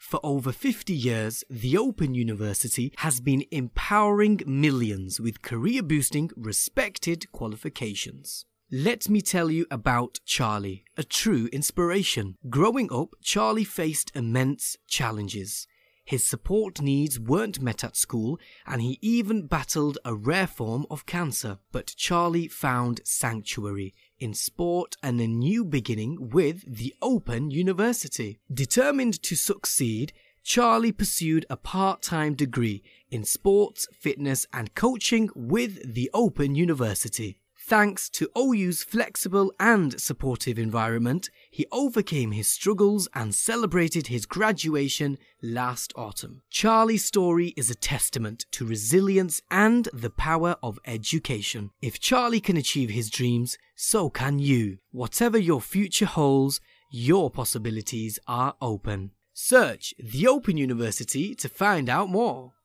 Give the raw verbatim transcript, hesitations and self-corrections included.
For over fifty years, The Open University has been empowering millions with career-boosting, respected qualifications. Let me tell you about Charlie, a true inspiration. Growing up, Charlie faced immense challenges. His support needs weren't met at school, and he even battled a rare form of cancer. But Charlie found sanctuary in sport and a new beginning with The Open University. Determined to succeed, Charlie pursued a part-time degree in sports, fitness and coaching with The Open University. Thanks to O U's flexible and supportive environment, he overcame his struggles and celebrated his graduation last autumn. Charlie's story is a testament to resilience and the power of education. If Charlie can achieve his dreams, so can you. Whatever your future holds, your possibilities are open. Search The Open University to find out more.